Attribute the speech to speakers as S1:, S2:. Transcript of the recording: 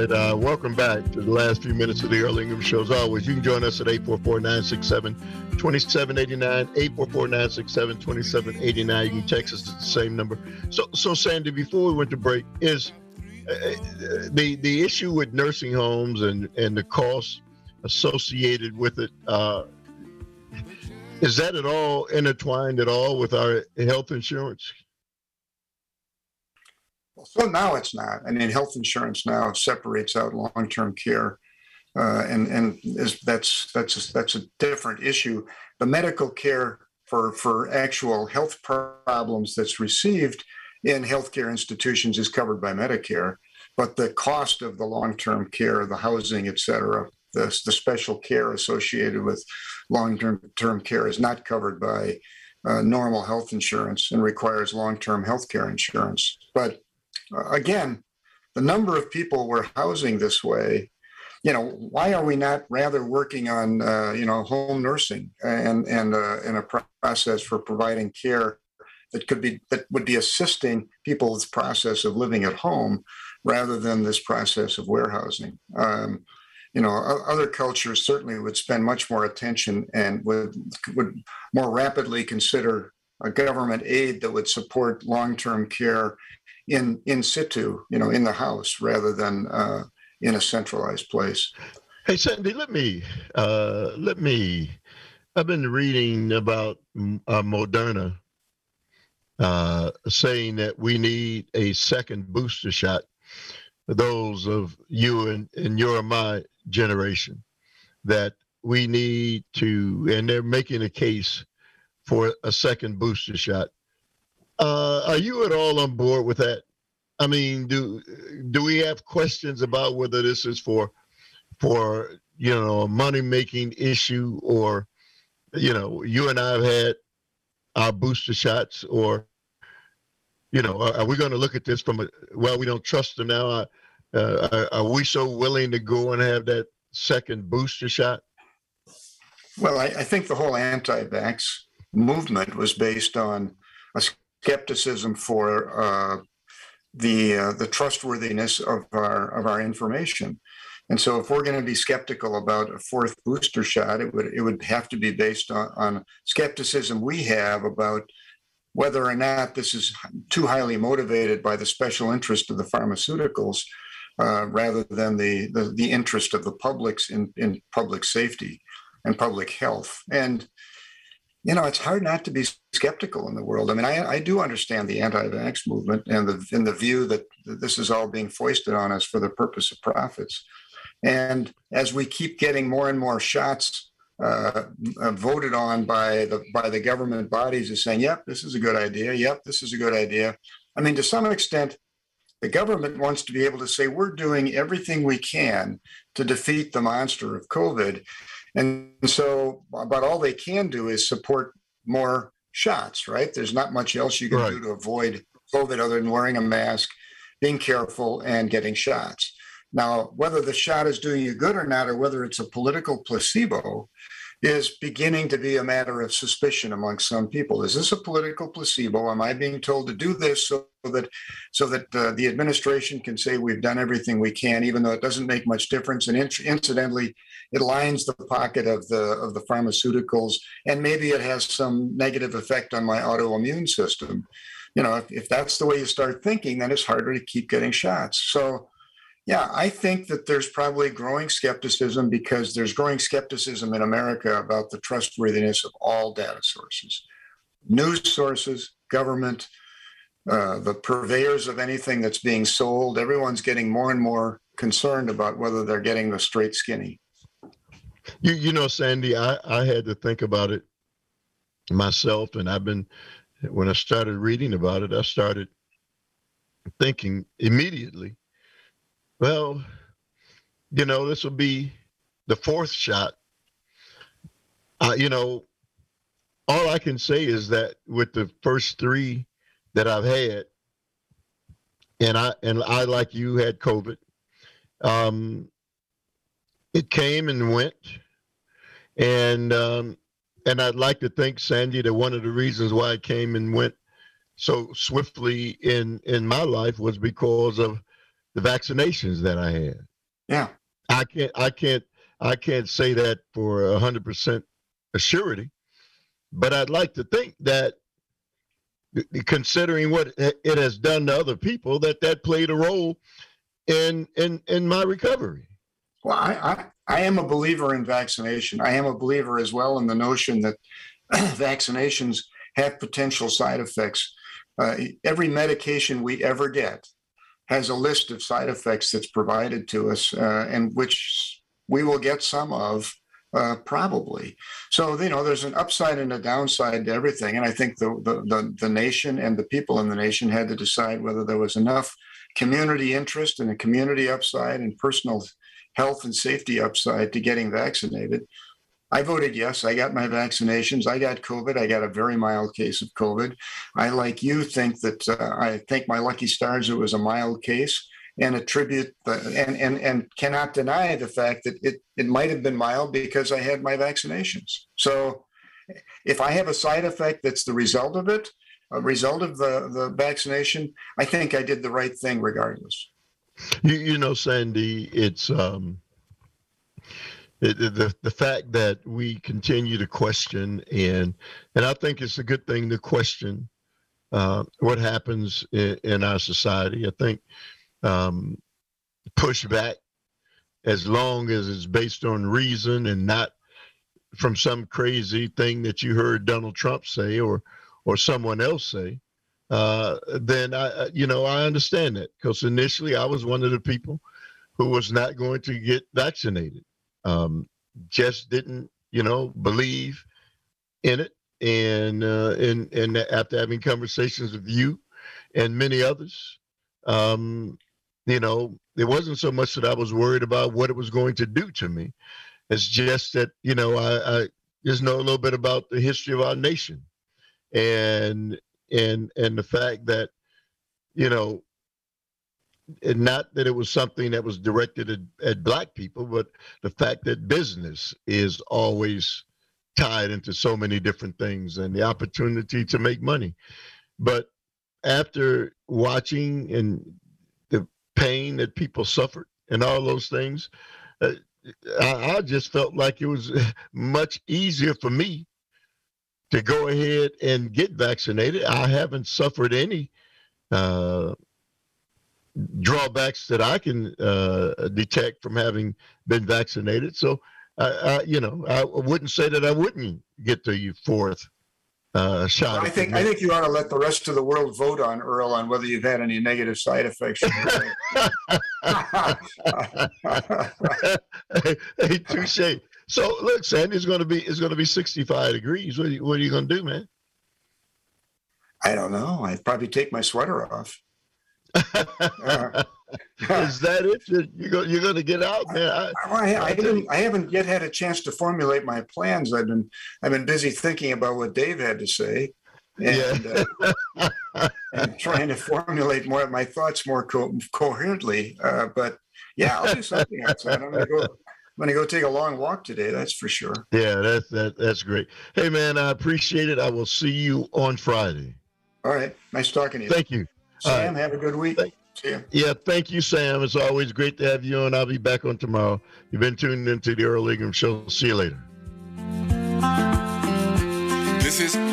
S1: right, welcome back to the last few minutes of the Earl Ingham Show. As always, you can join us at 844-967-2789, 844-967-2789. You can text us at the same number. So Sandy, before we went to break, is the issue with nursing homes and the costs associated with it, is that at all intertwined at all with our health insurance?
S2: Well, so now it's not. I mean, health insurance now separates out long-term care, that's a different issue. The medical care for actual health problems that's received in healthcare institutions is covered by Medicare, but the cost of the long-term care, the housing, et cetera, the special care associated with long-term care is not covered by normal health insurance and requires long-term health care insurance. But again, the number of people we're housing this way, why are we not rather working on, home nursing and a process for providing care that would be assisting people's process of living at home rather than this process of warehousing? Other cultures certainly would spend much more attention and would more rapidly consider a government aid that would support long-term care in situ, in the house rather than in a centralized place.
S1: Hey, Sandy, let me. I've been reading about Moderna saying that we need a second booster shot for those of you and your and my generation, that we need to, and they're making a case for a second booster shot. Are you at all on board with that? I mean, do we have questions about whether this is for a money-making issue, or, you and I have had our booster shots, or, are we going to look at this from we don't trust them now? Are we so willing to go and have that second booster shot?
S2: Well, I think the whole anti-vax movement was based on a skepticism for the trustworthiness of our information. And so if we're going to be skeptical about a fourth booster shot, it would have to be based on skepticism we have about whether or not this is too highly motivated by the special interest of the pharmaceuticals rather than the interest of the publics in public safety and public health. And it's hard not to be skeptical in the world. I mean, I do understand the anti-vax movement and the view that this is all being foisted on us for the purpose of profits. And as we keep getting more and more shots voted on by the government bodies as saying, yep, this is a good idea. Yep, this is a good idea. I mean, to some extent, the government wants to be able to say, we're doing everything we can to defeat the monster of COVID. And so, but all they can do is support more shots, right? There's not much else you can do to avoid COVID other than wearing a mask, being careful, and getting shots. Now, whether the shot is doing you good or not, or whether it's a political placebo, is beginning to be a matter of suspicion among some people. Is this a political placebo? Am I being told to do this so that the administration can say we've done everything we can, even though it doesn't make much difference? And incidentally, it lines the pocket of the pharmaceuticals, and maybe it has some negative effect on my autoimmune system. If that's the way you start thinking, then it's harder to keep getting shots. So, yeah, I think that there's probably growing skepticism because there's growing skepticism in America about the trustworthiness of all data sources, news sources, government, the purveyors of anything that's being sold. Everyone's getting more and more concerned about whether they're getting the straight skinny.
S1: Sandy, I had to think about it myself, and when I started reading about it, I started thinking immediately, well, this will be the fourth shot. All I can say is that with the first three that I've had, and I like you had COVID, it came and went, and I'd like to think, Sandy, that one of the reasons why it came and went so swiftly in my life was because of the vaccinations that I had.
S2: Yeah.
S1: I can't say that for 100% assurity, but I'd like to think that, considering what it has done to other people, that played a role in my recovery.
S2: Well, I am a believer in vaccination. I am a believer as well in the notion that vaccinations have potential side effects. Every medication we ever get has a list of side effects that's provided to us, and which we will get some of, probably. So, there's an upside and a downside to everything. And I think the nation and the people in the nation had to decide whether there was enough community interest and a community upside and personal health and safety upside to getting vaccinated. I voted yes. I got my vaccinations. I got COVID. I got a very mild case of COVID. I, like you, think that I think my lucky stars it was a mild case, and attribute and cannot deny the fact that it might have been mild because I had my vaccinations. So if I have a side effect that's the result of it, a result of the vaccination, I think I did the right thing regardless.
S1: Sandy, it's the fact that we continue to question, and I think it's a good thing to question what happens in our society. I think push back as long as it's based on reason and not from some crazy thing that you heard Donald Trump say or someone else say, then I understand that, because initially I was one of the people who was not going to get vaccinated. Just didn't, believe in it. And after having conversations with you and many others, it wasn't so much that I was worried about what it was going to do to me. It's just that, I just know a little bit about the history of our nation and the fact that, and not that it was something that was directed at Black people, but the fact that business is always tied into so many different things and the opportunity to make money. But after watching and the pain that people suffered and all those things, I just felt like it was much easier for me to go ahead and get vaccinated. I haven't suffered any drawbacks that I can detect from having been vaccinated. So, I wouldn't say that I wouldn't get the fourth shot.
S2: I think you ought to let the rest of the world vote on, Earl, on whether you've had any negative side effects.
S1: Hey, touche. So look, Sandy, it's going to be 65 degrees. What are you going to do, man?
S2: I don't know. I'd probably take my sweater off.
S1: Is that it? You're going to get out, man?
S2: I haven't yet had a chance to formulate my plans. I've been busy thinking about what Dave had to say, and, and trying to formulate more of my thoughts more coherently. But yeah, I'll do something outside. I'm going to go take a long walk today. That's for sure.
S1: Yeah, that's great. Hey, man, I appreciate it. I will see you on Friday.
S2: All right. Nice talking to you.
S1: Thank you.
S2: Sam, have a good week. See you.
S1: Yeah, thank you, Sam. It's always great to have you on. I'll be back on tomorrow. You've been tuned into the Earl Ingram Show. See you later.
S3: This is